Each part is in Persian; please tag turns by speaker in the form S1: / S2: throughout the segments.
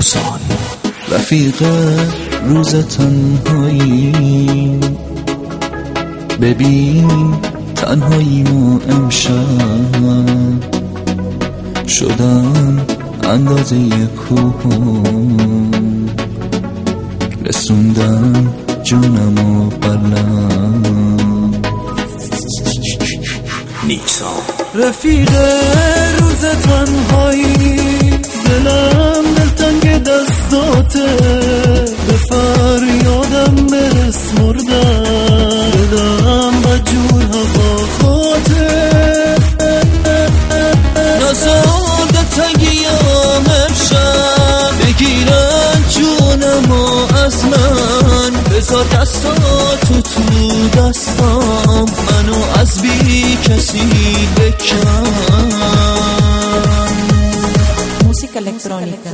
S1: سوسان رفیق روز تنهایی، ببین تنهاییمو امشب شدم اندازه کوهم، رسوندم جونمو بلم.
S2: نیکسان
S3: رفیق روز تنهایی، دلم دلتنگ دستاته، به فریادم بسمردم، دلم بجور هوا خاطه،
S4: نزار دلتنگیم امشب بگیرن جونمو از من، بذار دستاتو تو دستام، منو از بی کسی بکن.
S5: Música electrónica.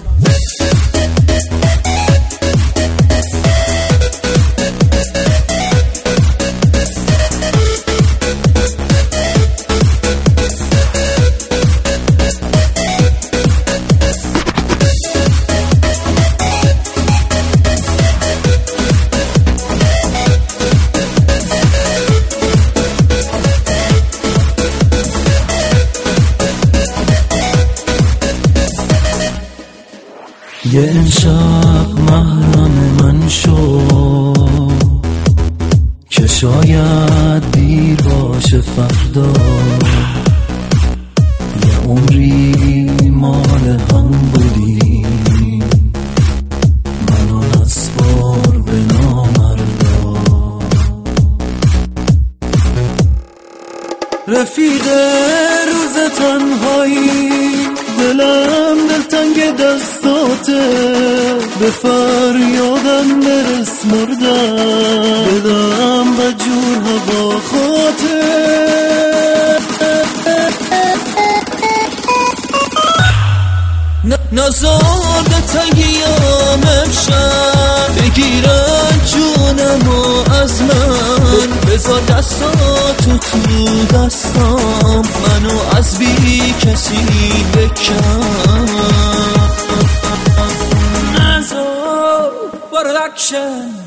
S3: یه امشب محرم من شو که شاید دیر باشه فردا، یه عمری مال هم بودیم، منو نسپار به نامردا. رفیق روز تنهایی، دلم دلتنگ دستاته، به فریادم برس مردم، بدم بجور هوا خاطه،
S4: نزار دلتنگیم امشب بگیرن جونمو از من، بذار دستاتو تو دستام، منو از بی کسی بکن. نزار پرودکشن